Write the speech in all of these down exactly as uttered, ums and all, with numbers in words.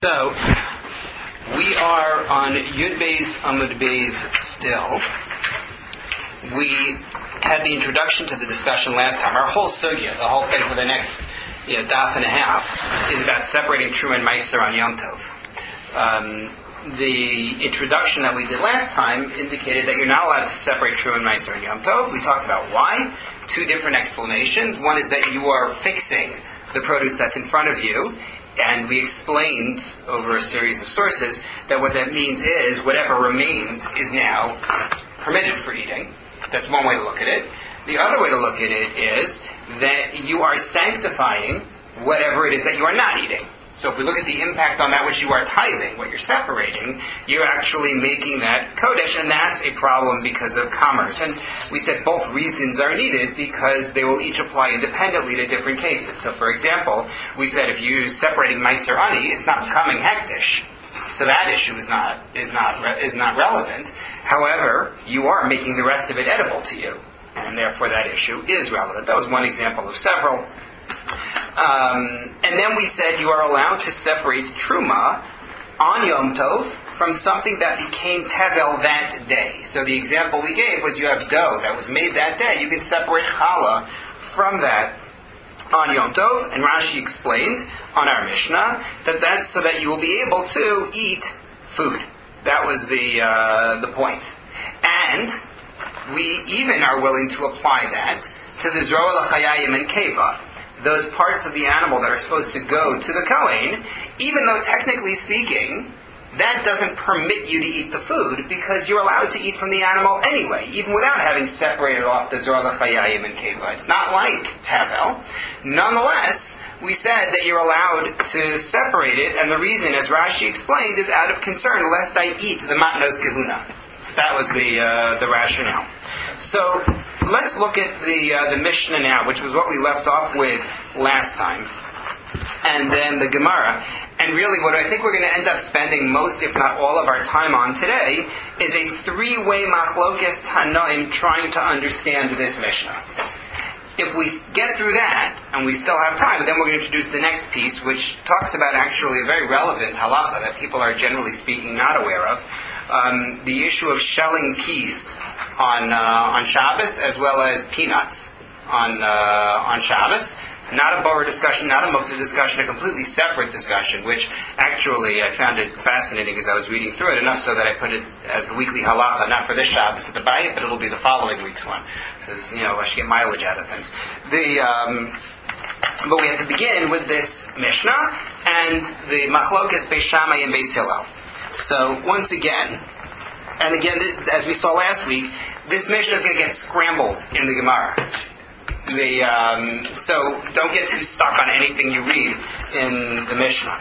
So, we are on Yud Beis Amud Beis still. We had the introduction to the discussion last time. Our whole sugya, the whole thing for the next you know, daf and a half, is about separating Truma and Meiser on Yom Tov. Um, the introduction that we did last time indicated that you're not allowed to separate Truma and Meiser on Yom Tov. We talked about why. Two different explanations. One is that you are fixing the produce that's in front of you. And we explained over a series of sources that what that means is whatever remains is now permitted for eating. That's one way to look at it. The other way to look at it is that you are sanctifying whatever it is that you are not eating. So if we look at the impact on that which you are tithing, what you're separating, you're actually making that kodesh, and that's a problem because of commerce. And we said both reasons are needed because they will each apply independently to different cases. So for example, we said if you're separating Meiser Ani, it's not becoming hektish. So that issue is not is not is not relevant. However, you are making the rest of it edible to you, and therefore that issue is relevant. That was one example of several. Um, and then we said you are allowed to separate Truma on Yom Tov from something that became Tevel that day. So the example we gave was you have dough that was made that day. You can separate Challah from that on Yom Tov. And Rashi explained on our Mishnah that that's so that you will be able to eat food. That was the uh, the point. And we even are willing to apply that to the Zroa L'Chayayim and Keva. Those parts of the animal that are supposed to go to the Kohen, even though technically speaking, that doesn't permit you to eat the food because you're allowed to eat from the animal anyway, even without having separated off the Zorah L'Chayayim and Keva. It's not like Tevel. Nonetheless, we said that you're allowed to separate it, and the reason, as Rashi explained, is out of concern lest I eat the Matnos Kahuna. That was the uh, the rationale. So let's look at the uh, the Mishnah now, which was what we left off with last time, and then the Gemara. And really, what I think we're going to end up spending most, if not all, of our time on today is a three-way machlokes tanoim trying to understand this Mishnah. If we get through that, and we still have time, then we're going to introduce the next piece, which talks about actually a very relevant halacha that people are generally speaking not aware of. Um, the issue of shelling peas on uh, on Shabbos as well as peanuts on uh, on Shabbos. Not a Borer discussion, not a Muktzah discussion, a completely separate discussion, which actually I found it fascinating as I was reading through it, enough so that I put it as the weekly halacha, not for this Shabbos at the Bayit, but it'll be the following week's one. Because, you know, I should get mileage out of things. The... Um, But we have to begin with this Mishnah and the Machlokes Beis Shammai and Beis Hillel. So once again, and again, as we saw last week, this Mishnah is going to get scrambled in the Gemara. The, um, so don't get too stuck on anything you read in the Mishnah.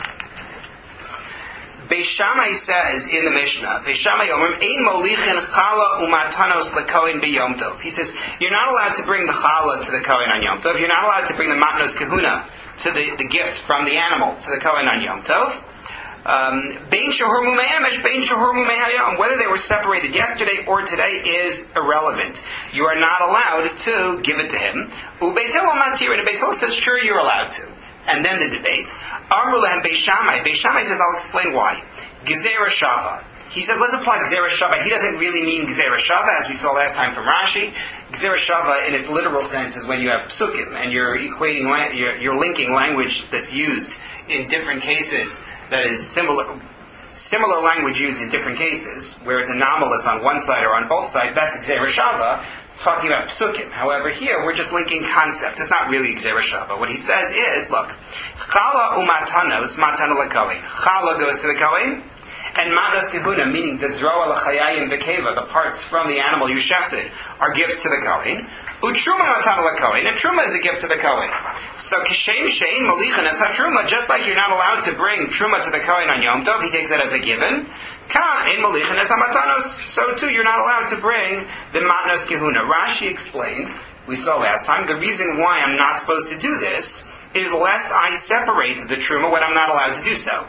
Beis Shammai says in the Mishnah, Beis Shammai Omrim Ein Molichin Chala Umatanos LeKohen BeYom Tov. He says you're not allowed to bring the Chala to the Kohen on Yom Tov. You're not allowed to bring the Matnos Kahuna to the, the gifts from the animal to the Kohen on Yom Tov. Bein Shahur Mumei Emesh, Bein Shahur Mumei Hayom. Whether they were separated yesterday or today is irrelevant. You are not allowed to give it to him. Ubeis Hillel Matir, and Beis Hillel says sure you're allowed to. And then the debate. Amru lehem Beis Shammai. Beis Shammai says, I'll explain why. Gezerah Shava. He said, let's apply Gezerah Shava. He doesn't really mean Gezerah Shava, as we saw last time from Rashi. Gezerah Shava, in its literal sense, is when you have psukim, and you're equating, you're, you're linking language that's used in different cases, that is similar, similar language used in different cases, where it's anomalous on one side or on both sides. That's Gezerah Shava. Talking about psukim. However, here we're just linking concepts. It's not really Gezerah Shava. What he says is, look, Chala umatanos matana lekohen. Chala goes to the Kohen, and matnos kahuna, meaning the Zroa L'Chayayim v'Keva, the parts from the animal you shechted, are gifts to the Kohen. Utruma matana lekohen, and truma is a gift to the Kohen. So kishem shein malichin as truma, just like you're not allowed to bring truma to the Kohen on Yom Tov, he takes that as a given. So too, you're not allowed to bring the Matnos Kahuna. Rashi explained, we saw last time, the reason why I'm not supposed to do this is lest I separate the Truma when I'm not allowed to do so.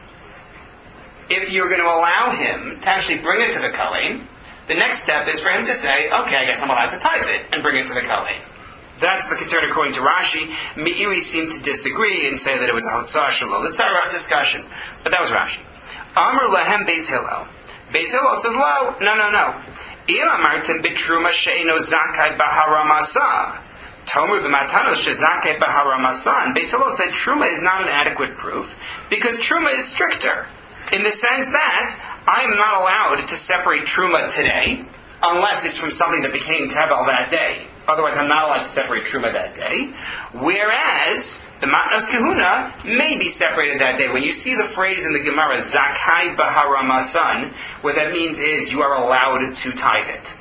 If you're going to allow him to actually bring it to the Kohen, the next step is for him to say, okay, I guess I'm allowed to tithe it and bring it to the Kohen. That's the concern according to Rashi. Meiri seemed to disagree and say that it was a Hotzah Shalol L'Tzarech discussion. But that was Rashi. Amr Lahem Beis Hillel. Beis Hillel says, no, no, no, no. Im amartem bitruma she'eno zakai b'haramasa. Tomer b'matanos she'zakai b'haramasa. And Beis Hillel said truma is not an adequate proof because truma is stricter in the sense that I am not allowed to separate truma today unless it's from something that became tevel that day. Otherwise, I'm not allowed to separate truma that day. Whereas the matnos kahuna may be separated that day. When you see the phrase in the Gemara, zakai b'haramasan, what that means is you are allowed to tithe it.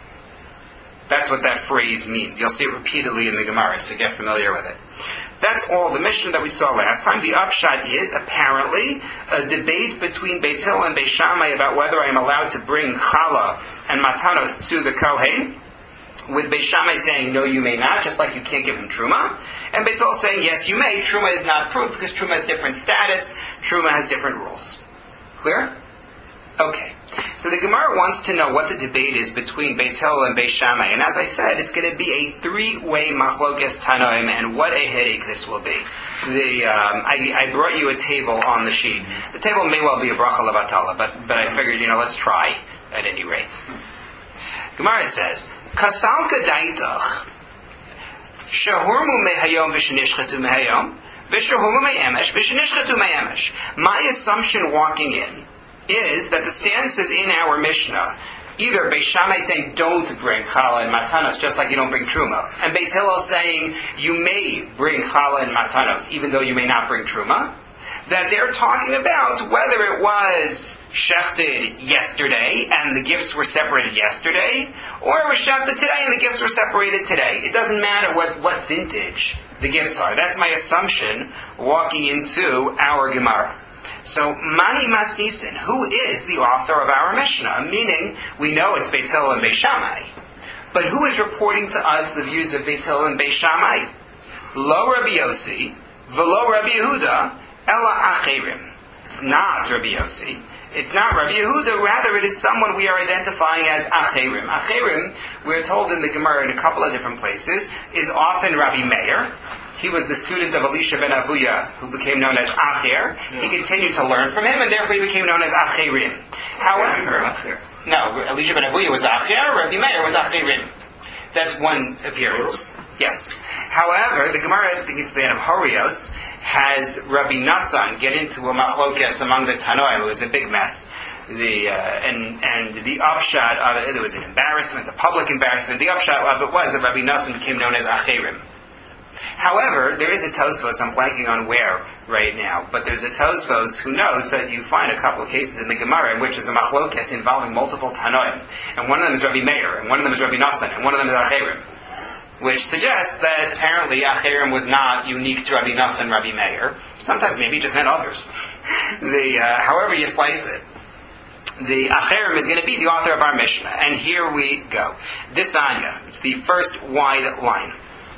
That's what that phrase means. You'll see it repeatedly in the Gemara, so get familiar with it. That's all the mission that we saw last time. The upshot is, apparently, a debate between Beis Hillel and Beis Shammai about whether I am allowed to bring challah and matanos to the Kohen, with Beis Shammai saying, no, you may not, just like you can't give him Truma. And Beis Hillel saying, yes, you may. Truma is not proof, because Truma has different status. Truma has different rules. Clear? Okay. So the Gemara wants to know what the debate is between Beis Hillel and Beis Shammai. And as I said, it's going to be a three-way machlokes tanoim, and what a headache this will be. The um, I, I brought you a table on the sheet. The table may well be a bracha levatala, but, but I figured, you know, let's try at any rate. Gemara says, Kasalka daitach shahurmu mehayom v'shenishchatu mehayom v'shahurmu me'emesh v'shenishchatu me'emesh. My assumption walking in is that the stances in our Mishnah, either Beis Shammai saying don't bring challah and matanos just like you don't bring truma, and Beis Hillel saying you may bring challah and matanos even though you may not bring truma, that they're talking about whether it was shechted yesterday and the gifts were separated yesterday, or it was shechted today and the gifts were separated today. It doesn't matter what, what vintage the gifts are. That's my assumption walking into our Gemara. So, Mani Masnisen, who is the author of our Mishnah? Meaning, we know it's Beis Hillel and Beis Shammai. But who is reporting to us the views of Beis Hillel and Beis Shammai? Lo Rabbi Yossi, v'lo Rabbi Yehuda, Ela Acherim. It's not Rabbi Yossi. It's not Rabbi Yehuda. Rather, it is someone we are identifying as Acherim. Acherim, we're told in the Gemara in a couple of different places, is often Rabbi Meir. He was the student of Elisha ben Avuya, who became known as Acher. Yeah. He continued to learn from him, and therefore he became known as Acherim. However, no, Elisha ben Avuya was Acher, Rabbi Meir was Acherim. That's one appearance. Yes. However, the Gemara, I think it's the end of Horios, has Rabbi Nassan get into a machlokes among the Tanoim. It was a big mess. The uh, and and the upshot of it, there was an embarrassment, a public embarrassment. The upshot of it was that Rabbi Nassan became known as Acherim. However, there is a Tosfos, I'm blanking on where right now, but there's a Tosfos who notes that you find a couple of cases in the Gemara in which there's a machlokes involving multiple Tanoim, and one of them is Rabbi Meir, and one of them is Rabbi Nassan, and one of them is Acherim, which suggests that apparently Acherim was not unique to Rabbi Nassan and Rabbi Meir. Sometimes maybe he just meant others. the uh, however you slice it, the Acherim is going to be the author of our Mishnah, and here we go. This Anya, it's the first wide line.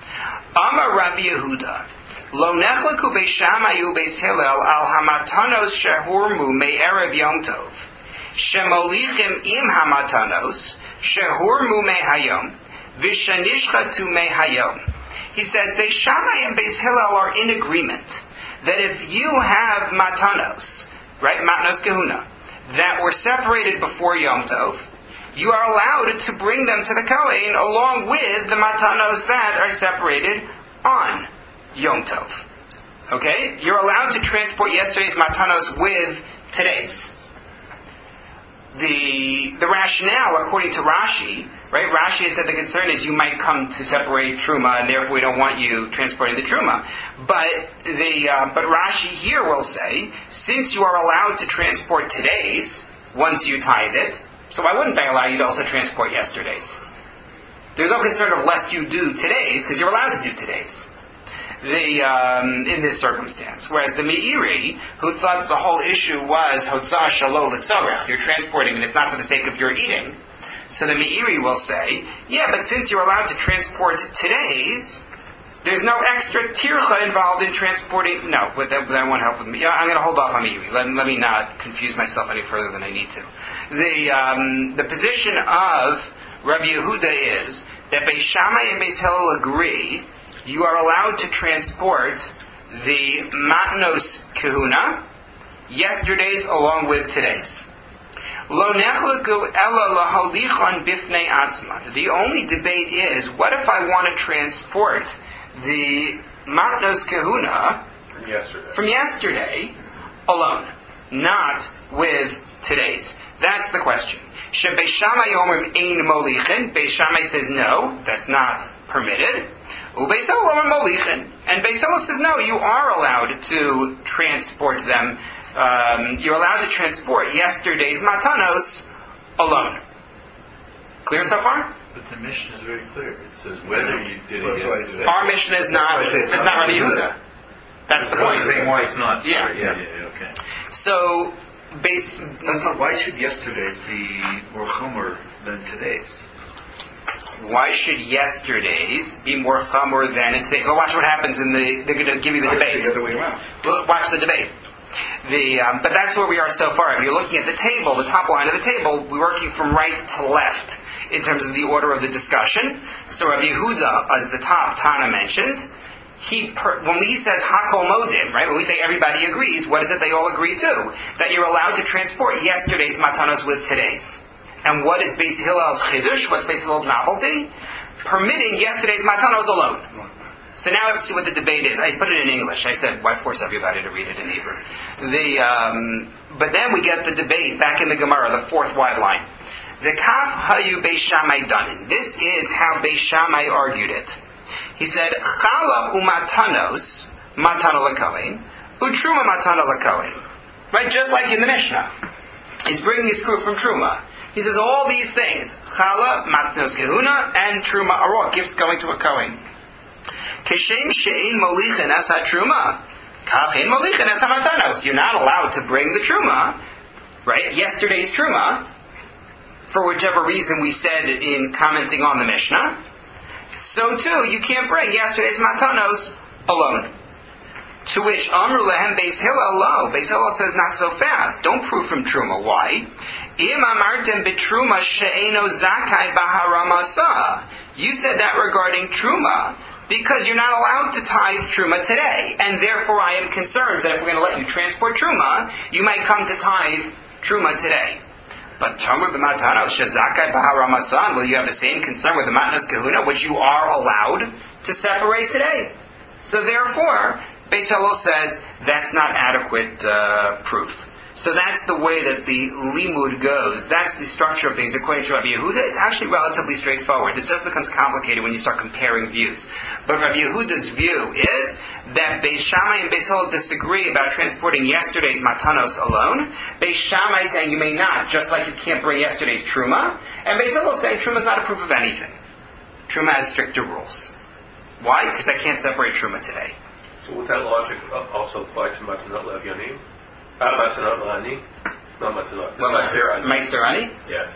Amar Rabbi Yehuda, Lo nechlaku Beis Shammai u'Beis Hillel al hamatanos shehurmu me'erev Yom Tov, shemolichim im hamatanos shehurmu mehayom, v'shanishchatu mehayom. He says Beis Shammai and Beis Hillel are in agreement that if you have matanos, right, matnos kahuna, that were separated before Yom Tov, you are allowed to bring them to the Kohen along with the matanos that are separated on Yom Tov. Okay? You're allowed to transport yesterday's matanos with today's. The the rationale, according to Rashi, right? Rashi had said the concern is you might come to separate Truma, and therefore we don't want you transporting the Truma. But the uh, but Rashi here will say, since you are allowed to transport today's once you tithe it, so why wouldn't I allow you to also transport yesterday's? There's no concern of lest you do today's, because you're allowed to do today's. The um, in this circumstance. Whereas the Meiri, who thought the whole issue was Hotzah Shalol L'Tzorech, you're transporting and it's not for the sake of your eating. So the Meiri will say, yeah, but since you're allowed to transport today's, there's no extra tircha involved in transporting. No, but that, that won't help with me. I'm going to hold off on Meiri. Let, let me not confuse myself any further than I need to. The um, the position of Rabbi Yehuda is that Beis Shammai and Beis Hillel agree you are allowed to transport the matnos kahuna, yesterday's along with today's. Lo nechleku ela laholichon bifnei atzman. The only debate is, what if I want to transport the matnos kahuna from yesterday. from yesterday alone, not with today's? That's the question. Beis Shammai omrim ein molichin. Beis Shammai says no, that's not permitted. Ubeis Hillel omrim molichin, and Beis Hillel says no, you are allowed to transport them. Um, you're allowed to transport yesterday's matanos alone. Clear so far? But the mission is very clear. It says whether you did it yesterday. Our mission is not is not Rabbi Yehuda. That's the point. Saying why it's not. Yeah. Sorry. Yeah. Yeah. Yeah. Okay. So, base. That's not, why should yesterday's be more chomer than today's? Why should yesterday's be more chomer than today's? Well, watch what happens in the. They're going to give you the debate. The other way around. Well, watch the debate. The um, but that's where we are so far. If you're looking at the table, the top line of the table, we're working from right to left in terms of the order of the discussion. So Rabbi Yehuda, as the top Tana mentioned, he per, when he says Hakol Modim, right? When we say everybody agrees, what is it they all agree to? That you're allowed to transport yesterday's matanos with today's. And what is Beis Hillel's chidush? What's Beis Hillel's novelty? Permitting yesterday's matanos alone. So now let's see what the debate is. I put it in English. I said, why force everybody to read it in Hebrew? The, um, but then we get the debate back in the Gemara, the fourth wide line. The Kaf Hayu Beis Shammai Danin. This is how Beis Shammai argued it. He said, Chala umatanos matana l'kohen, utruma matana l'kohen. Right, just like in the Mishnah. He's bringing his proof from Truma. He says all these things, Chala, matnos kehuna, and Truma are all gifts going to a Kohen. Keshem she'ein molichin as ha-truma, kach ein molichin as ha-matanos. You're not allowed to bring the Truma, right, yesterday's Truma, for whichever reason we said in commenting on the Mishnah. So too, you can't bring yesterday's matanos alone. To which Amru lehem Beis Hillel lo. Beis Hillel says not so fast. Don't prove from Truma. Why? Im amartem betruma she'eno zakai baharamasa. You said that regarding Truma because you're not allowed to tithe Truma today, and therefore I am concerned that if we're going to let you transport Truma, you might come to tithe Truma today. But Tomer b'matanos shezakai baharamasan, will you have the same concern with the matnos kahuna, which you are allowed to separate today? So therefore, Beis Hillel says that's not adequate uh, proof. So that's the way that the limud goes. That's the structure of things according to Rabbi Yehuda. It's actually relatively straightforward. It just becomes complicated when you start comparing views. But Rabbi Yehuda's view is that Beis Shammai and Beis Hillel disagree about transporting yesterday's matanos alone. Beis Shammai is saying you may not, just like you can't bring yesterday's truma. And Beis Hillel is saying truma is not a proof of anything. Truma has stricter rules. Why? Because I can't separate truma today. So would that logic also apply to matanot le'avyanim? Not matanot la'ani? Not matanot. Meiser ani. Meiser ani? Yes.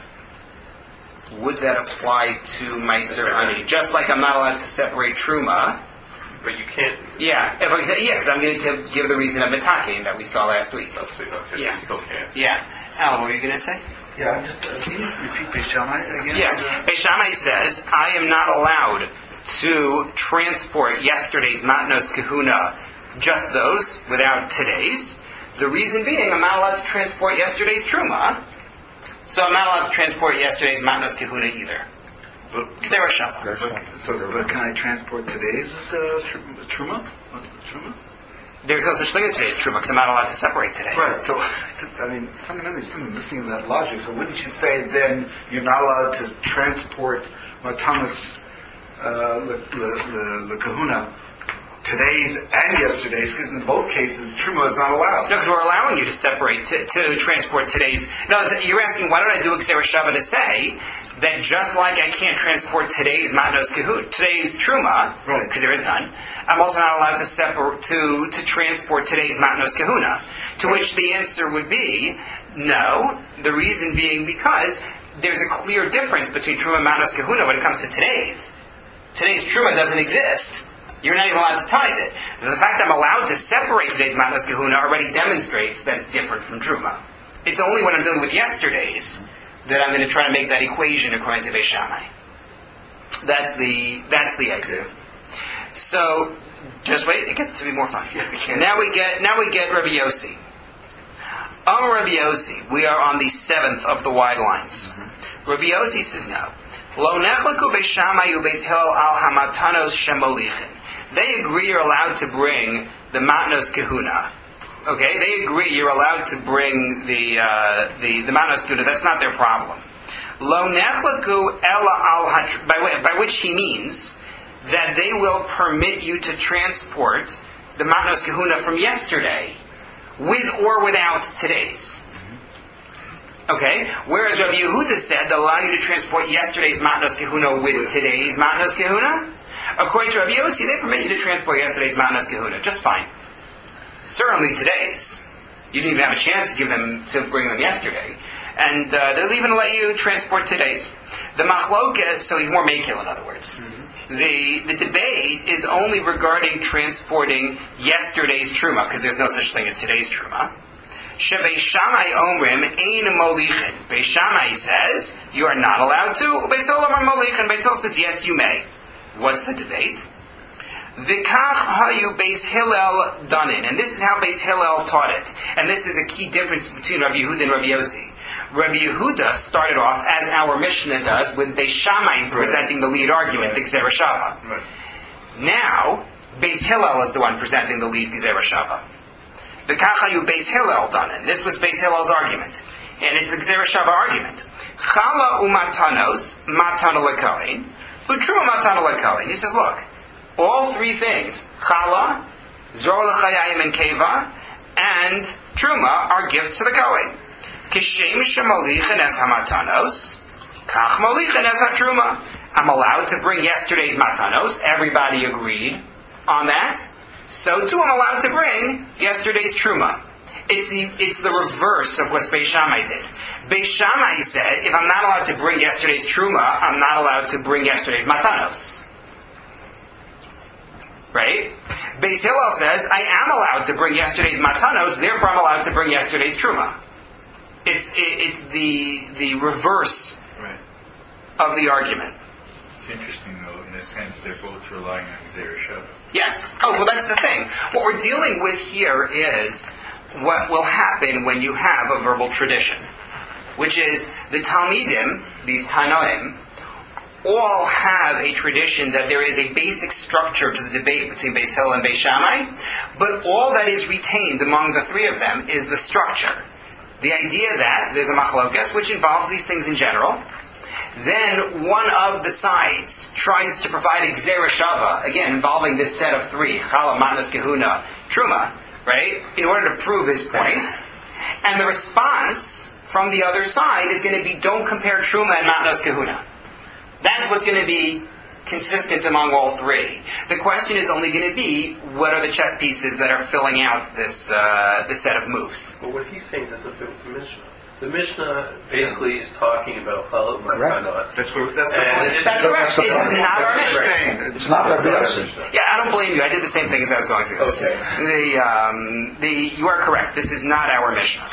Would that apply to Meiser ani? Just like I'm not allowed to separate truma. But you can't. Yeah, if I, yeah, because I'm going to give the reason of mitaking that we saw last week. Last week, okay. Yeah. You still can't. Yeah. Alan, what were you going to say? Yeah, I'm just, uh, can you repeat Beis Shammai again? Yeah, Beis Shammai says, I am not allowed to transport yesterday's matnos kahuna, just those, without today's. The reason being, I'm not allowed to transport yesterday's truma, so I'm not allowed to transport yesterday's matnos kahuna either. Xera Shabbat. But, so, but can I transport today's uh, tr- truma? What, truma? There's no such thing as today's truma, because I'm not allowed to separate today. Right, so, I mean, fundamentally, there's something missing in that logic. So wouldn't you say then you're not allowed to transport matanos uh, the, the, the, the kahuna today's and yesterday's, because in both cases truma is not allowed. No, because we're allowing you to separate, to, to transport today's. No, you're asking, why don't I do a Xera Shabbat to say that just like I can't transport today's matnos kahuna, today's truma, right, because there is none, I'm also not allowed to separate, to, to transport today's matnos kahuna. To right. which the answer would be, no, the reason being because there's a clear difference between truma and matnos kahuna when it comes to today's. Today's truma doesn't exist. You're not even allowed to tithe it. The fact that I'm allowed to separate today's matnos kahuna already demonstrates that it's different from truma. It's only when I'm dealing with yesterday's that I'm going to try to make that equation according to Beis Shammai. That's the that's the idea. So just wait, it gets to be more fun. Now we get now we get Rabbi Yossi. On Rabbi Yossi, we are on the seventh of the wide lines. Mm-hmm. Rabbi Yossi says no. Lo nechlaku Beis Shammai u Beis Hillel al hamatanos shemolichin. They agree you're allowed to bring the matnos kahuna. Okay, they agree you're allowed to bring the uh, the the matnos kahuna. That's not their problem. Lo nechlaku ela al hatr, by, by which he means that they will permit you to transport the matnos kahuna from yesterday, with or without today's. Okay, whereas Rabbi Yehuda said they'll allow you to transport yesterday's matnos kahuna with today's matnos kahuna. According to Rabbi Yossi, they permit you to transport yesterday's matnos kahuna just fine. Certainly today's. You didn't even have a chance to give them to bring them yesterday. And uh, they'll even let you transport today's. The machloket, so he's more makil in other words. Mm-hmm. The the debate is only regarding transporting yesterday's truma, because there's no such thing as today's truma. Shebei Shammai omrim ein molichin. Beis Shammai says you are not allowed to. Beis Hillel omrim molichin. Beis Hillel says yes, you may. What's the debate? V'kach hayu Beis Hillel danin, and this is how Beis Hillel taught it. And this is a key difference between Rabbi Yehuda and Rabbi Yossi. Rabbi Yehuda started off, as our Mishnah does, with Beis Shammai presenting the lead argument, the Gzera Shava. Right. Now, Beis Hillel is the one presenting the lead Gzera Shava. V'kach hayu Beis Hillel danin. This was Beis Hillel's argument, and it's the Gzera Shava argument. Chala umatanos matana lekohen, utruma matana lekohen. He says, look. All three things, challah, zor l'chayayim and keva, and truma are gifts to the Kohen. Kishem shemolichin es hamatanos, kach molichin es hatruma. I'm allowed to bring yesterday's matanos. Everybody agreed on that. So too I'm allowed to bring yesterday's truma. It's the it's the reverse of what Beis Shammai did. Beis Shammai said, if I'm not allowed to bring yesterday's truma, I'm not allowed to bring yesterday's matanos. Right? Beis Hillel says, I am allowed to bring yesterday's matanos, therefore I'm allowed to bring yesterday's truma. It's it, it's the the reverse right. of the argument. It's interesting, though, in a sense, they're both relying on Gzera Shava. Yes. Oh, well, that's the thing. What we're dealing with here is what will happen when you have a verbal tradition, which is the Talmidim, these Tanoim, all have a tradition that there is a basic structure to the debate between Beis Hillel and Beis Shammai, but all that is retained among the three of them is the structure. The idea that there's a machlokes, which involves these things in general. Then one of the sides tries to provide a Gzera Shava, again involving this set of three, Chala, Matnos, Kahuna, Truma, right, in order to prove his point. And the response from the other side is going to be, don't compare Truma and Matnos, Kahuna. That's what's going to be consistent among all three. The question is only going to be, what are the chess pieces that are filling out this uh, this set of moves? But what he's saying doesn't fit with the Mishnah. The Mishnah basically is talking about Chalot Matanot. That's where that's the And point. it- That's correct. That's the It's point. not our Mishnah. Right. It's not Rabbi Yossi. Yeah, I don't blame you. I did the same thing as I was going through this. Okay. The, um, the, you are correct. This is not our Mishnah.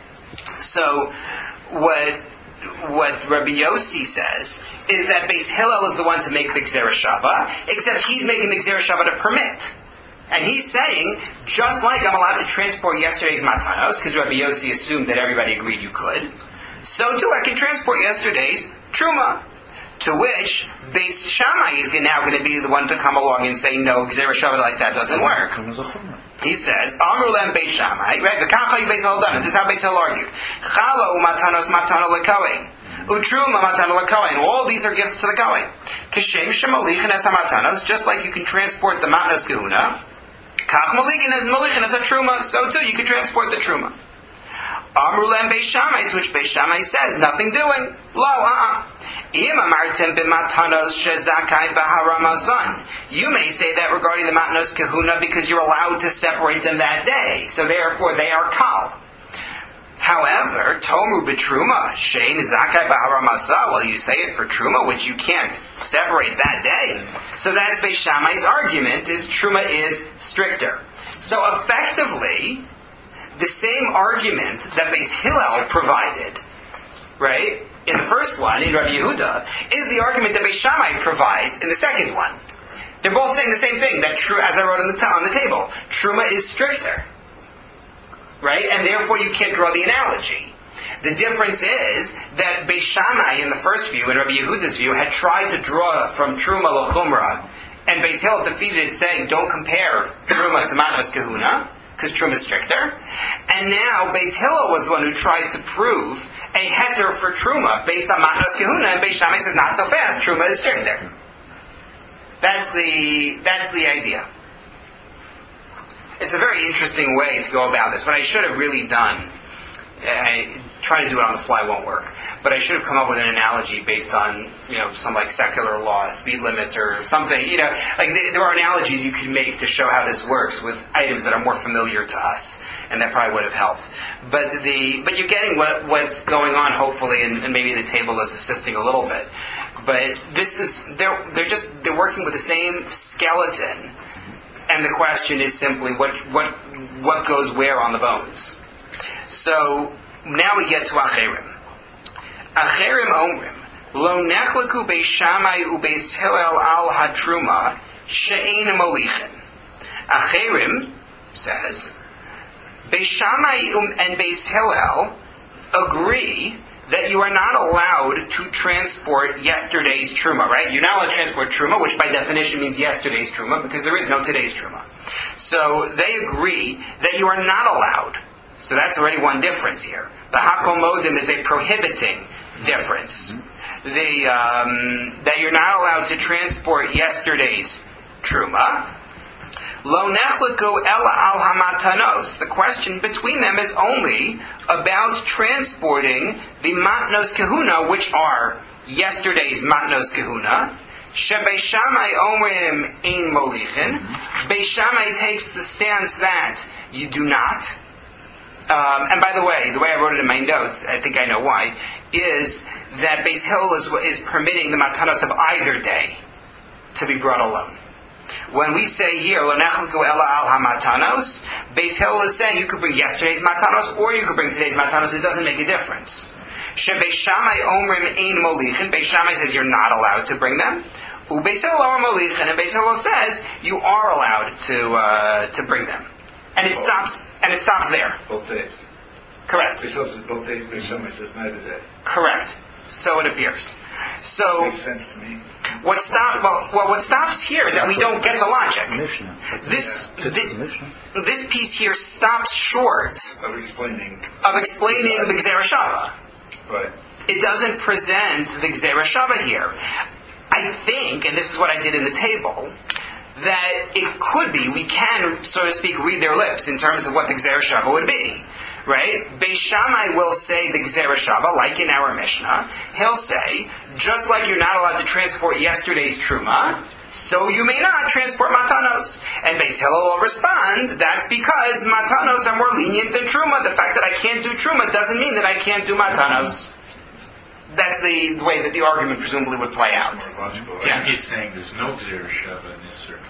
So, what what Rabbi Yossi says is that Beis Hillel is the one to make the Gzera Shava, except he's making the Gzera Shava to permit. And he's saying, just like I'm allowed to transport yesterday's matanos, because Rabbi Yossi assumed that everybody agreed you could, so too I can transport yesterday's truma. To which Beis Shammai is now going to be the one to come along and say, no, Gzera Shava like that doesn't work. He says, Amru lem Beis Shammai, right? The Kacha Beis Hillel done it. This is how Beis Hillel argued. Chala umatanos matano lekohen. Utruma matano lekohen. All these are gifts to the Kohen. Kishem shemolichin es hamatanos, just like you can transport the matnos kahuna. Kach molichin es a truma, so too you can transport the truma. Amru lem Beis Shammai, to which Beis Shammai says, nothing doing. Lo, uh-uh. Im amartem b'matanos shezakai b'haramazon. You may say that regarding the matnos kahuna because you're allowed to separate them that day, so therefore they are kal. However, Tomru b'truma shein zakai b'haramasa. Well, you say it for truma, which you can't separate that day. So that's Beis Shammai's argument: is truma is stricter. So effectively, the same argument that Beis Hillel provided right, in the first one, in Rabbi Yehuda, is the argument that Beis Shammai provides in the second one. They're both saying the same thing, that true, as I wrote on the, t- on the table, Truma is stricter. Right? And therefore you can't draw the analogy. The difference is that Beis Shammai in the first view, and Rabbi Yehuda's view, had tried to draw from Truma l'chumra, and Beis Hillel defeated it saying, don't compare Truma to Matnos Kahuna, because Truma is stricter. And now Beis Hillel was the one who tried to prove a heter for Truma based on Matnos Kahuna, and Beis Shammai says, not so fast, Truma is stricter. That's the, that's the idea. It's a very interesting way to go about this. What I should have really done, I try to do it on the fly won't work, but I should have come up with an analogy based on, you know, some like secular law, speed limits or something, you know, like th- there are analogies you can make to show how this works with items that are more familiar to us, and that probably would have helped. But the, but you're getting what, what's going on, hopefully, and, and maybe the table is assisting a little bit. But this is, they're, they're just, they're working with the same skeleton. And the question is simply what what what goes where on the bones. So now we get to Acherim. Acherim Omrim Lo nechlaku Beis Shammai uBeis Hillel al Hatruma she'ein molichin. Acherim says Beis Shammai and Beis Hillel agree that you are not allowed to transport yesterday's truma, right? You're not allowed to transport truma, which by definition means yesterday's truma, because there is no today's truma. So they agree that you are not allowed. So that's already one difference here. The hakol modim is a prohibiting difference. The, um, that you're not allowed to transport yesterday's truma. Lo nechlaku ela al hamatanos. The question between them is only about transporting the matnos kahuna, which are yesterday's matnos kahuna. Shebeis Shammai omrim ein molichin. Beis Shammai takes the stance that you do not. Um, and by the way, the way I wrote it in my notes, I think I know why, is that Beis Hillel is, is permitting the matanos of either day to be brought alone. When we say here, Lo nechlaku ela al hamatanos, Beis Hillel is saying you could bring yesterday's matanos or you could bring today's matanos. It doesn't make a difference. Shebeis Shammai omrim ein molichin. Beis Shammai says you're not allowed to bring them. U Beis Hillel omrim molichin, and Beis Hillel says you are allowed to uh, to bring them. And it stops. And it stops there. Both days. Correct. Beis Hillel says both days. Beis Shammai says neither day. Correct. So it appears. So makes sense to me. What stop? Well, well, what stops here is that we don't get the logic. Mishnah. This Yeah. this, this piece here stops short Of explaining. of explaining the Gzera Shava. Right. It doesn't present the Gzera Shava here. I think, and this is what I did in the table, that it could be, we can, so to speak, read their lips in terms of what the Gzera Shava would be. Right? Beis Shammai will say the Gzera Shava, like in our Mishnah. He'll say, just like you're not allowed to transport yesterday's Truma, so you may not transport Matanos. And Beis Hillel will respond, that's because Matanos are more lenient than Truma. The fact that I can't do Truma doesn't mean that I can't do Matanos. That's the, the way that the argument presumably would play out. More logical. Yeah. And he's saying there's no Gzera Shava in this circumstance.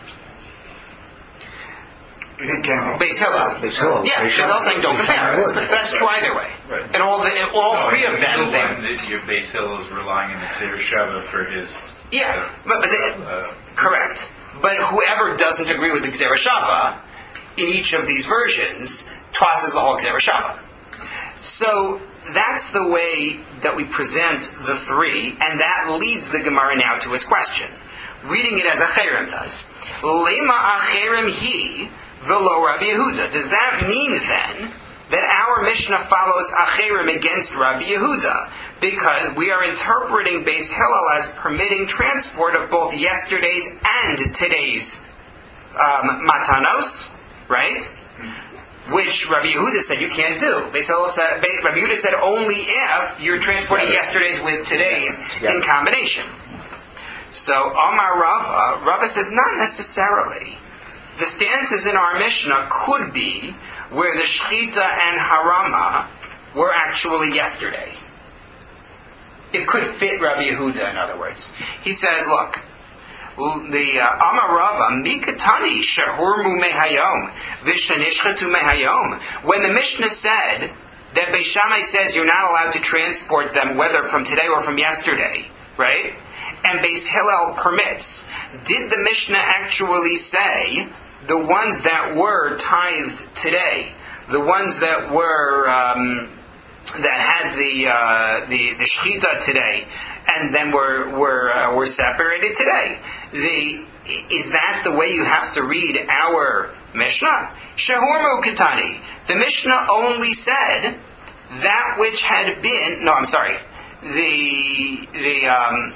Again, Beis Hillel. Beis Hillel. Yeah, Beis because I was saying don't Beis compare. Shammai would. That's true either way. Right. And all the, all three of them, The they, one that your Beis Hillel is relying on the Gzera Shava for his. yeah, but, but they, Uh, correct. But whoever doesn't agree with the Gzera Shava, in each of these versions, tosses the whole Gzera Shava. So that's the way that we present the three, and that leads the Gemara now to its question. Reading it as Acherim does. Lema Acherim hi v'lo Rabbi Yehuda. Does that mean then that our Mishnah follows Acherim against Rabbi Yehuda? Because we are interpreting Beis Hillel as permitting transport of both yesterday's and today's um, matanos, right? Which Rabbi Yehuda said you can't do. Beis Hillel said, Rabbi Yehuda said only if you're transporting yesterday's with today's in combination. So Amar Rava, Rava says not necessarily. The stances in our Mishnah could be where the Shechita and Harama were actually yesterday. It could fit Rabbi Yehuda, in other words. He says, look, the uh, Amar Rava, Mikatani shehurmu mehayom, vishanishchatu mehayom. When the Mishnah said that Beis Shammai says you're not allowed to transport them whether from today or from yesterday, right? And Beis Hillel permits. Did the Mishnah actually say the ones that were tithed today, the ones that were um, that had the uh, the the shechita today, and then were were uh, were separated today? The is that the way you have to read our Mishnah? Shehormu Ketani. The Mishnah only said that which had been. No, I'm sorry. The the. Um,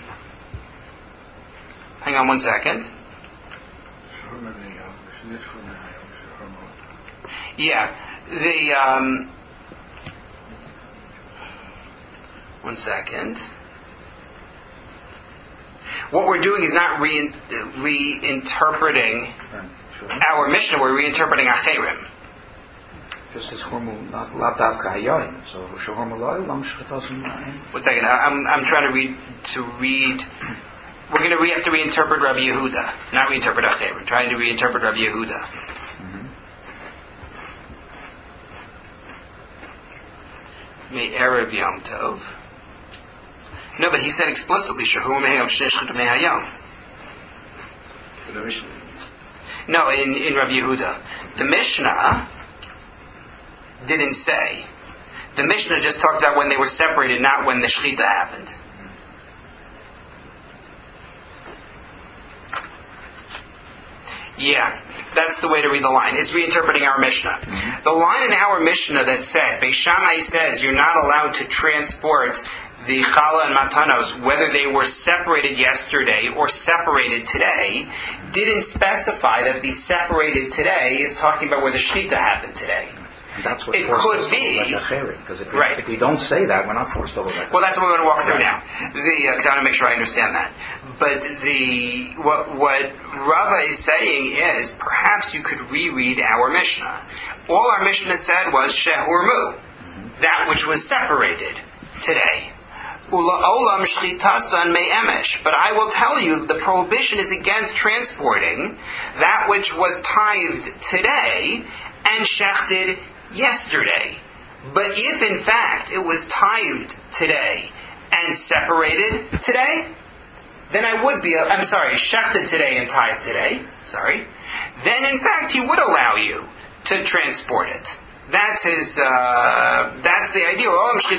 hang on one second. Yeah, the. Um, one second. What we're doing is not re- reinterpreting our Mishnah, we're reinterpreting Acherim. This is hormu not latavka hayoim. So shehormu loy lam shchitasim mayim. One second, I'm I'm trying to read to read. We're going to re- have to reinterpret Rabbi Yehuda, not reinterpret Acherim. We're trying to reinterpret Rabbi Yehuda. Me erev Yom Tov. No, but he said explicitly Shehu Mehayom Shnei Mehayom. The Mishnah. No, in, in Rabbi Yehuda. The Mishnah didn't say. The Mishnah just talked about when they were separated, not when the Shechita happened. Yeah, that's the way to read the line. It's reinterpreting our Mishnah. Mm-hmm. The line in our Mishnah that said, Beis Shammai says you're not allowed to transport the challah and matanos, whether they were separated yesterday or separated today, didn't specify that the separated today is talking about where the shechita happened today. And that's what it could be because if, right. if we don't say that, we're not forced to hold that. Well, that's what we're going to walk through now. The because uh, I want to make sure I understand that. But the what what Rava is saying is perhaps you could reread our Mishnah. All our Mishnah said was shehurmu, mm-hmm. that which was separated today. Ula shchitasan me'emesh. But I will tell you, the prohibition is against transporting that which was tithed today and shechted yesterday. But if in fact it was tithed today and separated today, then I would be, I'm sorry, shechted today and tithed today, sorry, then in fact he would allow you to transport it. That's his. Uh, that's the idea.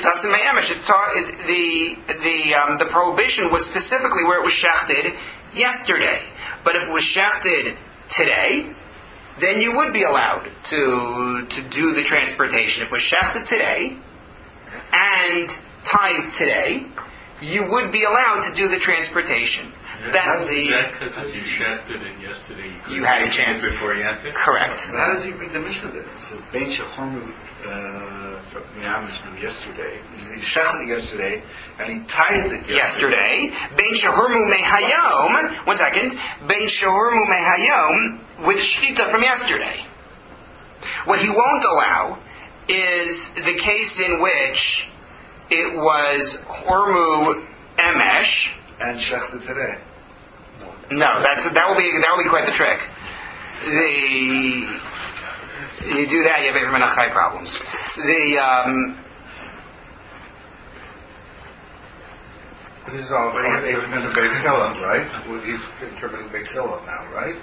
The the um, the prohibition was specifically where it was shechted yesterday. But if it was shechted today, then you would be allowed to to do the transportation. If it was shechted today and tithed today, you would be allowed to do the transportation. That's the. Is that because you shechted it yesterday? You, you had a chance before you entered. Correct. How does he read the Mishnah then? It says Ben Shechormu Miyamish from yesterday. He shechted yesterday and he tied it yesterday. Yesterday, Ben Shehurmu Mehayom. One second. Ben Shehurmu Mehayom with shechita from yesterday. What he won't allow is the case in which it was Hormu Emesh and shechted today. No, that's that will be that will be quite the trick. The you do that, you have Avraham Menachai problems. The um, This is all but he has Avraham Beis Hillel, right? Well, he's interpreting Beis Hillel now, right?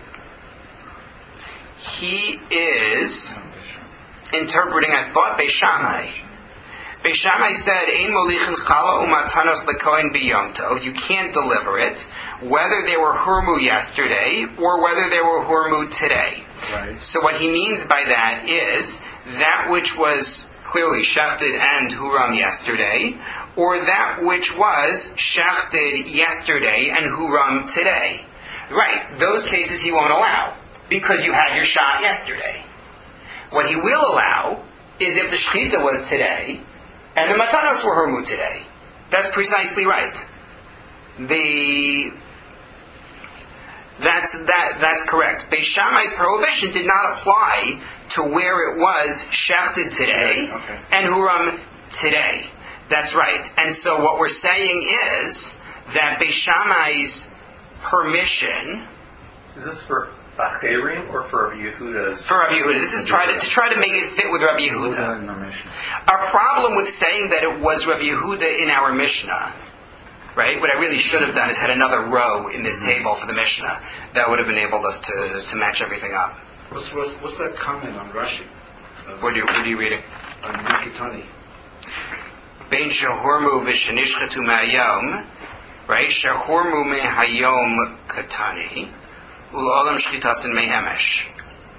He is interpreting, I thought, Beis Shammai. Beis Shammai said, "Ein molichin chala umatanos lekohen biyom tov." You can't deliver it, whether they were hurmu yesterday or whether they were hurmu today. Right. So what he means by that is that which was clearly shechted and huram yesterday, or that which was shechted yesterday and huram today. Right. Those cases he won't allow because you had your shot yesterday. What he will allow is if the shechita was today and the matanos were hurmu today. That's precisely right. The that's that that's correct. Beis Shammai's prohibition did not apply to where it was shechted today okay. and huram today. That's right. And so what we're saying is that Beis Shammai's permission. Is this for Acherim or for Rabbi Yehuda's? For Rabbi Yehuda. This is try to, to try to make it fit with Rabbi Yehuda. in our Mishnah. Our problem with saying that it was Rabbi Yehuda in our Mishnah, right? What I really should have done is had another row in this table for the Mishnah. That would have enabled us to, to match everything up. What's, what's, what's that comment on Rashi? What are you, what are you reading? On Mikitani. Bein shehormu v'shenishchetu me'ayom, right? Shehormu me'hayom katani, u'olam shchitasin me'emesh.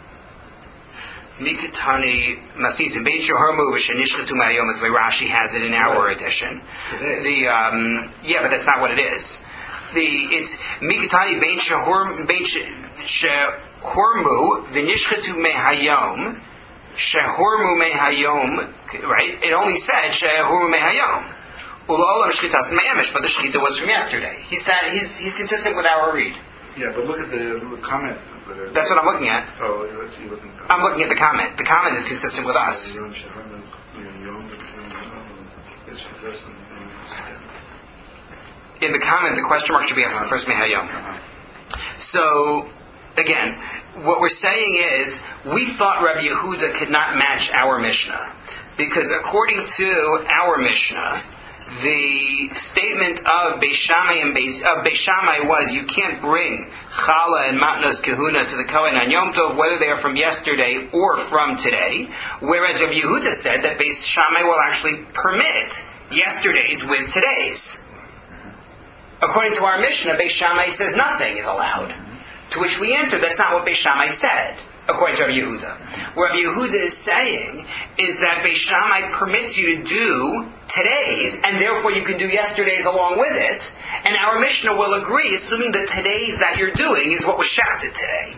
Mikitani masnisim. Bein shehormu v'shenishchetu me'ayom is the way Rashi has it in our Right. edition. Today. The um, yeah, but that's not what it is. The it's Mikitani bein shehormu bein shehormu v'nishchetu me'hayom. Shehormu mehayom, right? It only said Shehormu mehayom. U'olam shchitas me'emesh, but the shchita was from yesterday. He said he's he's consistent with our read. Yeah, but look at the, the comment. That's what I'm looking at. Oh, that's you looking. I'm looking at the comment. The comment is consistent with us. In the comment, the question mark should be after the first mehayom. So, again, what we're saying is, we thought Rabbi Yehuda could not match our Mishnah. Because according to our Mishnah, the statement of Beis Shammai and Beis, of Beis Shammai was, you can't bring challah and matnos kahuna to the Kohen on Yom Tov, whether they are from yesterday or from today. Whereas Rabbi Yehuda said that Beis Shammai will actually permit yesterday's with today's. According to our Mishnah, Beis Shammai says nothing is allowed. To which we answer, that's not what Beis Shammai said, according to Rabbi Yehuda. What Rabbi Yehuda is saying is that Beis Shammai permits you to do today's, and therefore you can do yesterday's along with it, and our Mishnah will agree, assuming that today's that you're doing is what was shechted today.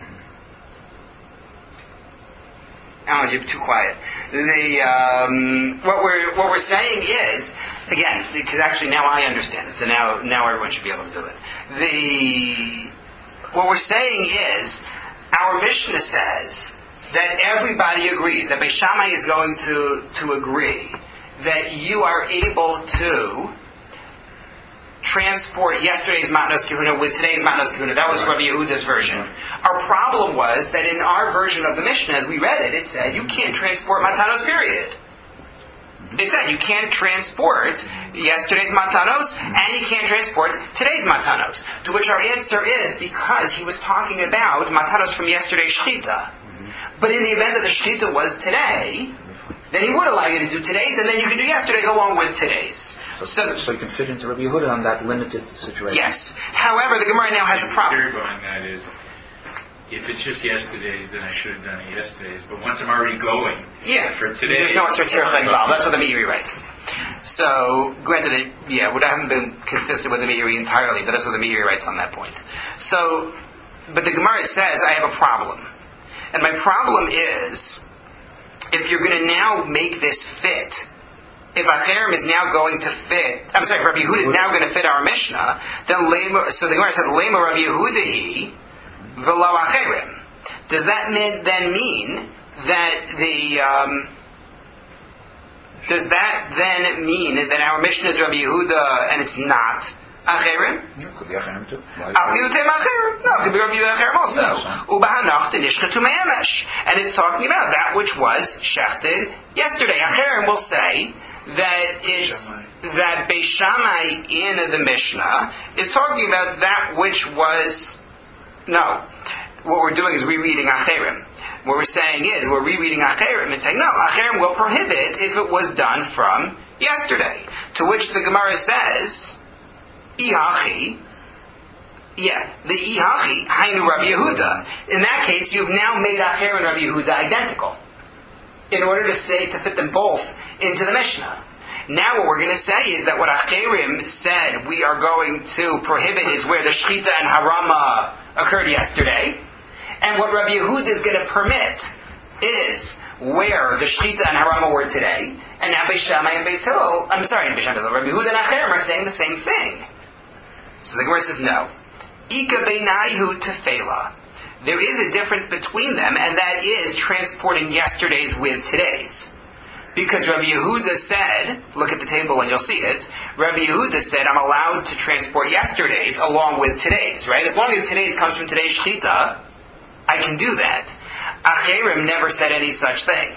Alan, you're too quiet. The um, what we're what we're saying is, again, because actually now I understand it, so now now everyone should be able to do it. The What we're saying is, our Mishnah says that everybody agrees, that Beis Shammai is going to, to agree that you are able to transport yesterday's matnos kahuna with today's matnos kahuna. That was Rabbi Yehuda's version. Our problem was that in our version of the Mishnah, as we read it, it said you can't transport matanos, period. It said you can't transport yesterday's matanos and you can't transport today's matanos. To which our answer is because he was talking about matanos from yesterday's shchita. But in the event that the shchita was today, then he would allow you to do today's, and then you can do yesterday's along with today's. So, So, so you can fit into Rabbi Yehuda on that limited situation. yes. However, the Gemara now has a problem. Theory behind that is, if it's just yesterday's, then I should have done it yesterday's. But once I'm already going Yeah, for today, there's no esoteric involved. That's what the Meiri writes. So, granted, it, yeah, would haven't been consistent with the Meiri entirely, but that's what the Meiri writes on that point. So, but the Gemara says, I have a problem. And my problem is, if you're going to now make this fit, if Acherim is now going to fit, I'm sorry, if Rabbi Yehuda is now going to fit our Mishnah, then Lema, so the Gemara says, Lema Rabbi Yehudahi, V'lo Acherim. Does that mean, then mean that the, um, does that then mean that our Mishnah is Rabbi Yehuda and it's not Acherim? Yeah, could be Acherim too. Afilutem Acherim? No, it could be Rabbi Yehuda Acherim also. Ubahanach Denishchatu Me'emesh. And it's talking about that which was shechted yesterday. Acherim will say that it's that Beis Shammai in the Mishnah is talking about that which was no. What we're doing is rereading Acherim. What we're saying is we're rereading Acherim and saying no, Acherim will prohibit if it was done from yesterday. To which the Gemara says, Ihachi, yeah, the Ihachi, Hainu Rabbi Yehuda. In that case, you've now made Acher and Rabbi Yehuda identical. In order to say, to fit them both into the Mishnah. Now what we're going to say is that what Acherim said we are going to prohibit is where the Shechita and Harama occurred yesterday. And what Rabbi Yehuda is going to permit is where the Shechita and Harama were today. And now Beis Shammai and Beis Hillel, I'm sorry, Beis Shammai, Rabbi Yehuda and Acherim are saying the same thing. So the Gemara says no. Ika beinaihu tefela. There is a difference between them, and that is transporting yesterday's with today's. Because Rabbi Yehuda said, look at the table and you'll see it, Rabbi Yehuda said, I'm allowed to transport yesterday's along with today's, right? As long as today's comes from today's shechita, I I can do that. Acherim never said any such thing.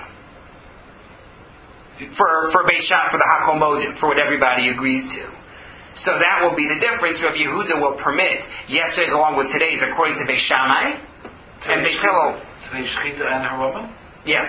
For for Beis Shammai, for the Hakol Modim, for what everybody agrees to. So that will be the difference. Rabbi Yehuda will permit yesterday's along with today's according to Beis Shammai, and Beis Hillel. Today's Shechita and Harama? Yeah.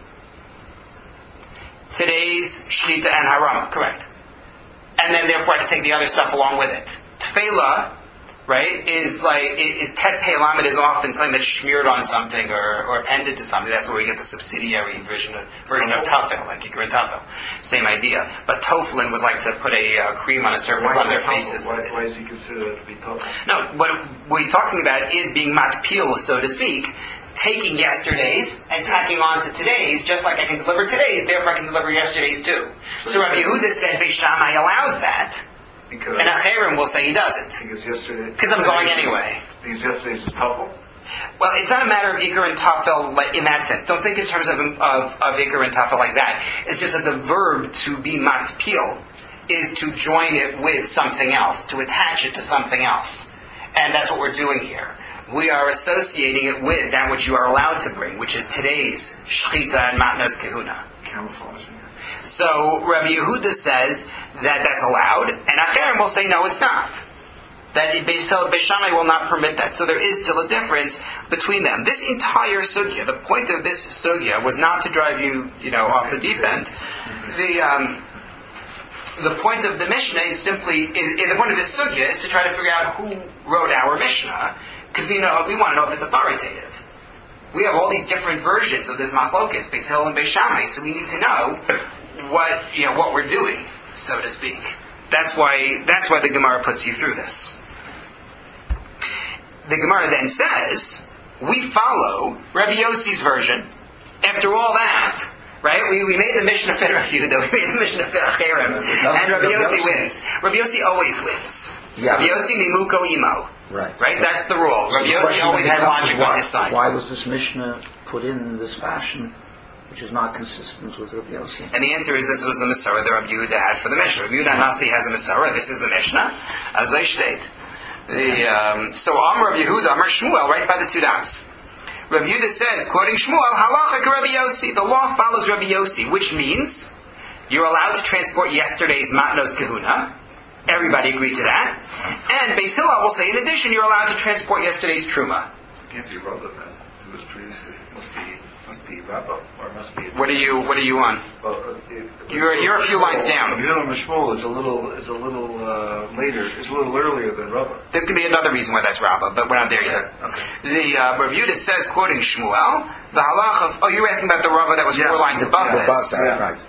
Today's Shechita and Harama, correct. And then therefore I can take the other stuff along with it. Tefillah, right, is like, is, Tet Pei Lamed is often something that's smeared on something or, or appended to something. That's where we get the subsidiary version of, version of Tafel, like Yikar and Tafel. Same idea. But Toflin was like to put a uh, cream on a surface on their faces. Why, why is he considered to be Toflin? No, what, what he's talking about is being matpil, so to speak, taking yesterday's and tacking on to today's, just like I can deliver today's, therefore I can deliver yesterday's too. So, so Rabbi Yehuda said Beis Shammai allows that. Because, and Acherim will say he doesn't. Because yesterday... Because I'm going anyway. Because yesterday's is Tafel? Well, it's not a matter of Iker and Tafel like, in that sense. Don't think in terms of, of, of Iker and Tafel like that. It's just that the verb to be matpil is to join it with something else, to attach it to something else. And that's what we're doing here. We are associating it with that which you are allowed to bring, which is today's Shechita and Matnos Kehuna. Camouflage. So Rabbi Yehuda says that that's allowed, and Acherim will say no, it's not. That Beis Shammai will not permit that. So there is still a difference between them. This entire sugya, the point of this sugya was not to drive you, you know, off the deep end. The um, the point of the Mishnah is simply, is, the point of this sugya is to try to figure out who wrote our Mishnah, because we know we want to know if it's authoritative. We have all these different versions of this machlokes, Beis Hillel and Beis Shammai, so we need to know what you know what we're doing, so to speak. That's why that's why the Gemara puts you through this. The Gemara then says, we follow Rabbi Yossi's version. After all that, right? We, we made the Mishnah fit Rabbi Yehuda, we made the Mishnah fit Acherim, and Rabbi Yossi wins. Rabbi Yossi always wins. Yeah. Rabbi Yossi nimuko imo. Right. Right? That's the rule. Rabbi Yossi always has logic on his side. Why was this Mishnah put in this fashion, which is not consistent with Rabbi Yossi? And the answer is this was the Masorah that Rabbi Yehuda had for the Mishnah. Rabbi Yehuda Nasi has a Masorah. This is the Mishnah. As I state. The, um, so Amar Rabbi Yehuda, Amar Shmuel, right by the two dots. Rabbi Yehuda says, quoting Shmuel, Halachak Rabbi Yossi. The law follows Rabbi Yossi, which means you're allowed to transport yesterday's Matnos Kehuna. Everybody agreed to that. And Beis Hillel will say, in addition, you're allowed to transport yesterday's Truma. It can't be Rabba then. It was previously. It must be, must be Rabba. Or it must be... What are you, what are you on? Well, uh, it, You're, you're a few lines down. Rabbi Yehuda Mishmol is a little, is a little uh, later, is a little earlier than Rabba. There's going to be another reason why that's Rabbah, but we're not there yet. Okay. The uh, Rabbi Yehuda says, quoting Shmuel, the halach of... Oh, you're asking about the Rabbah that was yeah. four lines above yeah, this. Above that, yeah. right.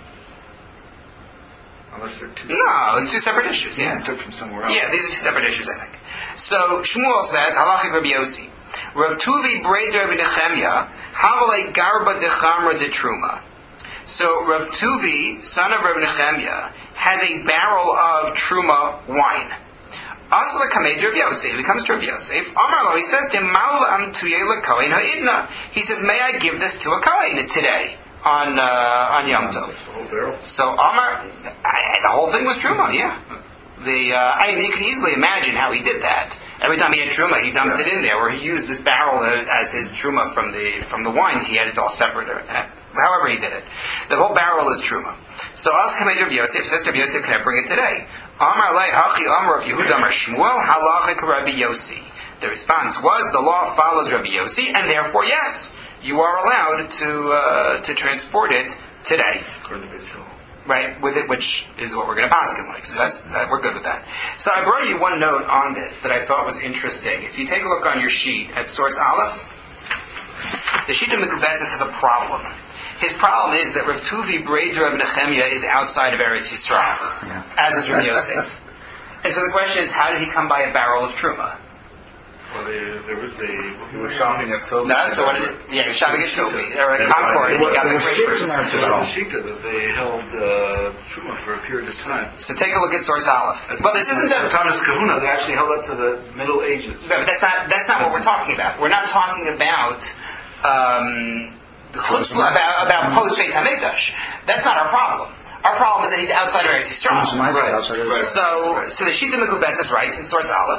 Unless they're two. No, it's two separate issues, yeah. yeah. Took from somewhere else. Yeah, these are two separate issues, I think. So, Shmuel says, halachic Rabbi Yossi, Rav Tuvi Breit Rabbi Nechemya, Havalei Garba de Chamra de Truma. So, Rav Tuvi, son of Rabbi Nechemya, has a barrel of Truma wine. Asla Kamed Rabbi Yosef, he comes to Rabbi Yosef, Amar lo, he says to him, Maul am tuyela Kohen ha'idna. He says, may I give this to a Kohen today? On uh, on Yom Tov. So Amar, I, the whole thing was Truma, yeah. The uh, I mean, you can easily imagine how he did that. Every time he had Truma, he dumped yeah. it in there, or he used this barrel as his Truma from the from the wine. He had it all separate. Uh, however he did it, the whole barrel is Truma. So As Kamed Rabbi Yosef says to Rabbi Yosef, can I bring it today? Amar lei hachi Amar of Yehuda Amar Shmuel halachik Rabbi Yossi. The response was, the law follows Rabbi Yossi, and therefore, yes, you are allowed to uh, to transport it today. Right, with it, which is what we're going to pass him like. So that's that, we're good with that. So I brought you one note on this that I thought was interesting. If you take a look on your sheet at source Aleph, the sheet of Mekubetzes has a problem. His problem is that Rav Tuvi Breit Rabbi Nechemya is outside of Eretz Yisrael, yeah. as is Rabbi Yosef. And so the question is, how did he come by a barrel of Truma? Well, there, there was a... He was shopping at Sophie. No, so what did it... Yeah, he was shopping at Sophie. Or at Concord, and he got the papers. It was Shita that they held uh, Truma for a period of time. So take a look at source Aleph. Well, this isn't the... Thomas Kahuna, they actually held up to the Middle Ages. No, but that's not, that's not what we're talking about. We're not talking about... Um, about, about post-Beis HaMikdash. That's not our problem. Our problem is that he's outside of Eretz Yisrael. Right. Right. So, so the Shita Mekubetzes writes in source Aleph,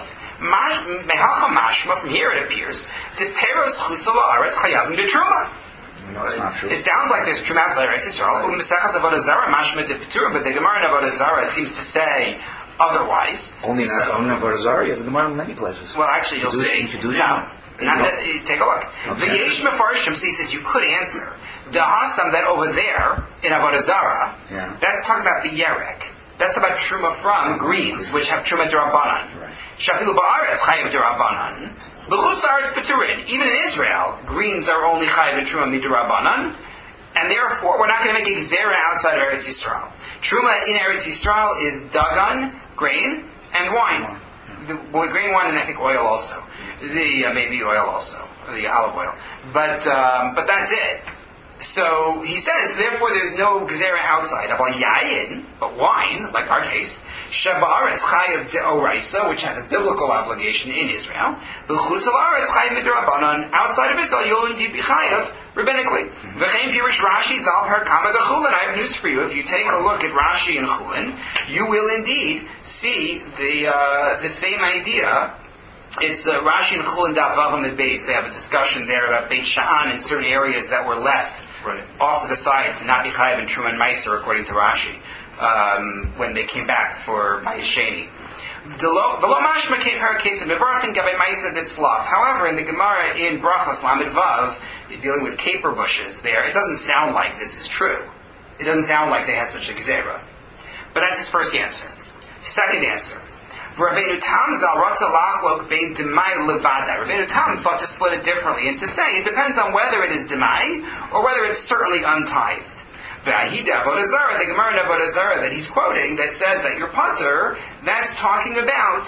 Mehacha mashma, from here it appears, the peros chutz la'aretz chayavim de truma. No, it's not true. It sounds like there's truma outside Eretz Yisrael. U'mesechas avodah zara mashma de petura, but the Gemara in avodah zara seems to say otherwise. Only in So- only in Avodah Zarah, you have the Gemara in many places. Well, actually, you'll Kedusha- see. in Kedusha? No. Not No. that, take a look. Okay. V'yesh mefarshim, so he says you could answer. The hasam that over there in Avodah Zarah, Yeah. that's talking about the yerek. That's about truma from greens, which have truma derabanan. Right. Shafilu ba'aretz chayiv derabanan. L'chutz la'aretz peturin. Even in Israel, greens are only chayiv and truma miderabanan. And therefore, we're not going to make a gzera outside of Eretz Yisrael. Truma in Eretz Yisrael is dagan, grain, and wine. The well, grain, wine, and I think oil also. The uh, maybe oil also, the olive oil. But um, but that's it. So he says, therefore, there's no gzera outside. Aval yayin, but wine, like our case, Shabbaretz chayav deoraisa, which has a biblical obligation in Israel. V'chutz la'aretz chayav midrabanan. Outside of Israel, you'll indeed be chayav rabbinically. V'chein pirush Rashi zal per kama de Chulin. I have news for you. If you take a look at Rashi and Chulin, you will indeed see the uh, the same idea. It's uh, Rashi and Chulin daf vav amid beis. They have a discussion there about Beit Sha'an in certain areas that were left Right. off to the side to not be chayav and Truma and Meiser, according to Rashi, um, when they came back for Bayesheni. V'lo mashma came parakesim mevarachin gabei Meiser did sloth. However, in the Gemara in Brachos Lamed Vav, dealing with caper bushes, there it doesn't sound like this is true. It doesn't sound like they had such a gzera. But that's his first answer. Second answer. Rabbeinu Tam zal ratza lachlok bein demai levada. Rabbeinu Tam thought to split it differently and to say it depends on whether it is demai or whether it's certainly untithed. V'ahida avodah zara, the Gemara in avodah zara that he's quoting that says that your potter, that's talking about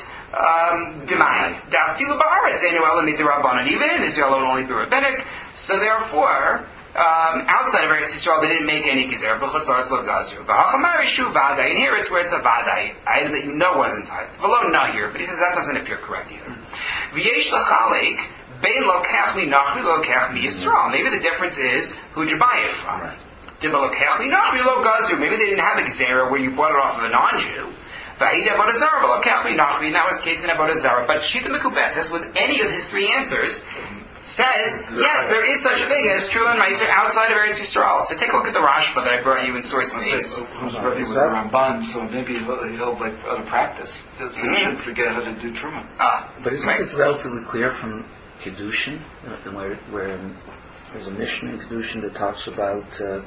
um, demai. Da'afilu ba'aretz enu ela midrabanan. Even in Israel, it will only be rabbinic. So therefore, Um, outside of Eretz Yisrael, they didn't make any gezer. B'chutz la'aretz lo gazru. V'hachamarishu vadai. And here it's where it's a vadai. Item that you know wasn't tithed. V'lo not here, but he says that doesn't appear correct either. V'yesh l'chalik bein lokach mi nachri lokach mi Yisrael. Maybe the difference is who'd you buy it from? Dibba lokach mi nachri lo gazru. Maybe they didn't have a gezer where you bought it off of a non-Jew. V'ahida avodah zara lokach mi nachri. And that was the case in avodah zara. But Shita Mekubetzes, with any of his three answers, says, yes, there is such a thing as true and Meiser outside of Eretz Yisrael. So take a look at the Rashba that I brought you in source base. Who's Rebbe with the Ramban, so maybe he'll, he'll like out of practice. So he shouldn't forget how to do Truma. Ah, But isn't right. it relatively clear from Kedushin, uh, where, where um, there's a mission in Kedushin that talks about uh,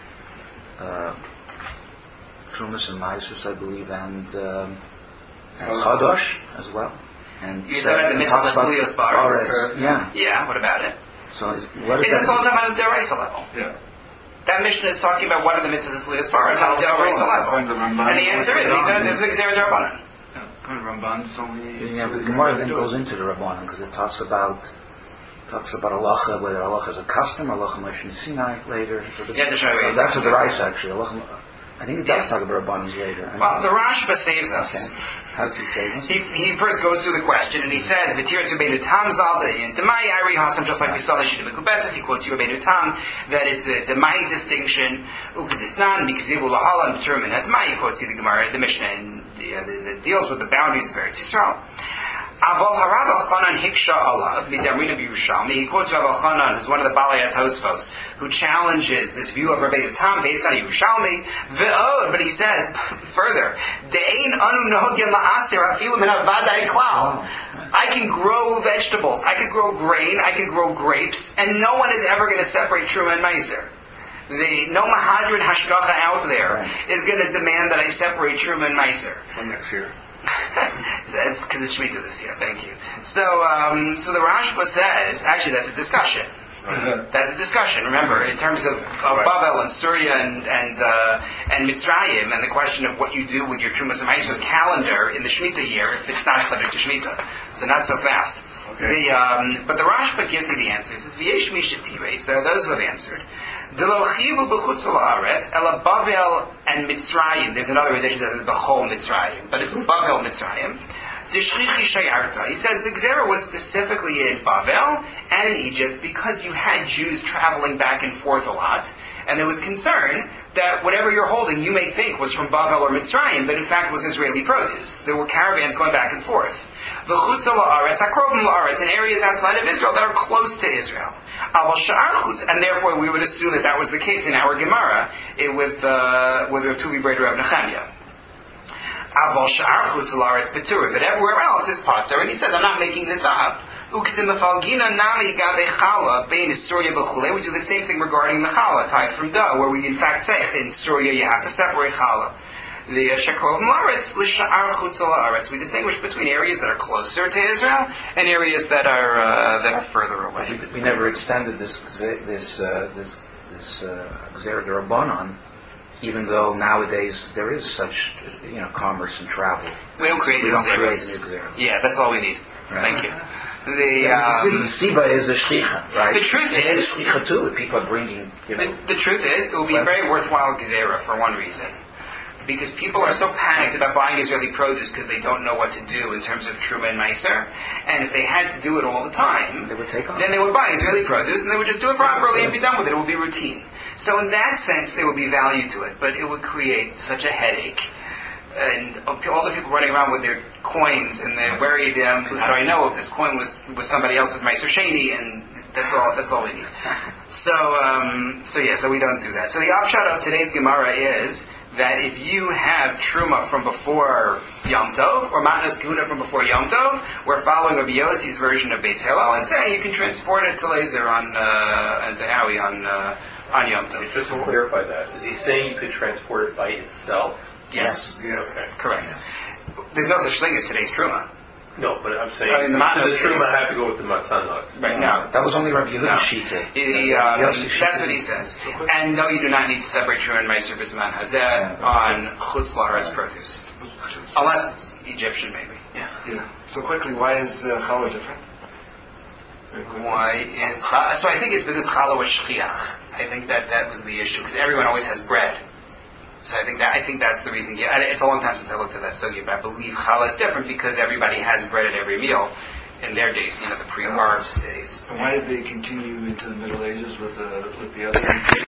uh, Trumas and Meisers, I believe, and, um, and Chadosh as well. And You're talking about the mitzvah that's Lios Baris? Baris, yeah. Yeah, what about it? So is, what is It's all that? talking about the Deraisa level. Yeah. That mission is talking about what are the mitzvahs that's Lios Baris on the Deraisa level. And the answer is, he said, this is Xer Derabanan. Yeah. Going Ramban, it's only... Yeah, but the Gemara then goes into the Rabbanan because it talks about talks about halacha, whether halacha is a custom, halacha Moshe Sinai later. So the, You have to show me. uh, that's what the Rice actually. Halacha, I think it does talk about Rabbanans later. I Well, don't the know. Rashba saves us. Okay. How does he say this? He, he first goes through the question and he says, "V'tir tu beinu tam zalta in demai iri hasam." Just like we saw the Shita Mekubetzes, he quotes you beinu tam that it's a demai distinction. Ukadisnan mikzivu lahalan b'turim and demai. He quotes you the Gemara, the Mishnah, and yeah, that deals with the boundaries of Eretz Yisrael. Aval Harav Elchanan Hiksha Alav Midarina B'Yerushalmi. He quotes Rav Elchanan, who's one of the Balei Tosfos, who challenges this view of Rabbeinu Tam based on Yerushalmi. Ve'od, but he says further, De'ein anu nohogin la'aser afilu min havadai klal. I can grow vegetables, I can grow grain, I can grow grapes, and no one is ever going to separate Truma and Meiser. The no Mahadrin Hashgacha out there Right. is going to demand that I separate Truma and Meiser. For next year. That's because it's Shemitah this year. Thank you. So, um, so the Rashba says, actually, that's a discussion. That's a discussion. Remember, in terms of, of Babel and Syria and and uh, and Mitzrayim, and the question of what you do with your Trumas and Maisros calendar in the Shemitah year if it's not subject to Shemitah. So not so fast. Okay. The, um, but the Rashba gives you the answer. He says, "V'yesh mishetirates." There are those who have answered. D'lo chivu b'chutz la'aretz ela Bavel and Mitzrayim. There's another edition that says b'chol Mitzrayim, but it's Bavel Mitzrayim. D'shchichi shayarta. He says the Gzera was specifically in Bavel and in Egypt because you had Jews traveling back and forth a lot, And there was concern that whatever you're holding, you may think was from Bavel or Mitzrayim, but in fact was Israeli produce. There were caravans going back and forth. V'chutza la'aretz, hakrovim la'aretz, in areas outside of Israel that are close to Israel. Aval sha'ar chutz, and therefore we would assume that that was the case in our Gemara it, with uh, with the Tuvi Breder of Nehemiah. Aval sha'ar chutz la'aretz betur, but everywhere else is pater, and he says, I'm not making this up. We do the same thing regarding Mechala, type from dough, where we in fact say in Surya you have to separate Chala. The Shekrov La'aretz l'sha'ar chutz la'aretz. We distinguish between areas that are closer to Israel and areas that are uh, that are further away. We, we never extended this this uh, this this Gzera D'Rabbanan, even though nowadays there is such you know commerce and travel. We don't create we new don't create Gzeras. new Gzera. Yeah, that's all we need. Right. Thank you. The, um, this is the Siba is a shlicha, right? The truth it is, is shlicha too. That people are bringing, you know. The, the truth is, it will be a very worthwhile gezerah for one reason, because people are so panicked about buying Israeli produce because they don't know what to do in terms of truma and meiser, and if they had to do it all the time, they would take on. Then they would buy Israeli produce and they would just do it properly and be done with it. It would be routine. So in that sense, there would be value to it, but it would create such a headache. And all the people running around with their coins, and they're worried, um, how do I know if this coin was, was somebody else's Meiser Sheni? And that's all. That's all we need. So, um, so yeah. So we don't do that. So the upshot of today's Gemara is that if you have truma from before Yom Tov or Matnas Kahuna from before Yom Tov, we're following Rabbi Yossi's version of Beis Hillel and saying you can transport it to Laser on uh, and to Howie on uh, on Yom Tov. Just to clarify that, is he saying you could transport it by itself? Yes. Yeah. Okay. Correct. There's no such thing as today's truma. No, but I'm saying I mean, the matnos the truma is- have to go with the matanot. Right now. That was only Rabbi Yehuda's No. shita. He, um, Yossi shita. that's what he says. And no, you do not need to separate Truma and Meiser B'Zman Hazeh on Chutz La'aretz produce. Unless it's Egyptian, maybe. Yeah. Yeah. So quickly, why is uh, challah different? Why is Challah? So I think it's because Challah was Shchiach. I think that that was the issue, because everyone always has bread. So I think that I think that's the reason. Yeah, and it's a long time since I looked at that sugya, but I believe challah is different because everybody has bread at every meal in their days, you know, the pre-carbs days. And why did they continue into the Middle Ages with the with the other?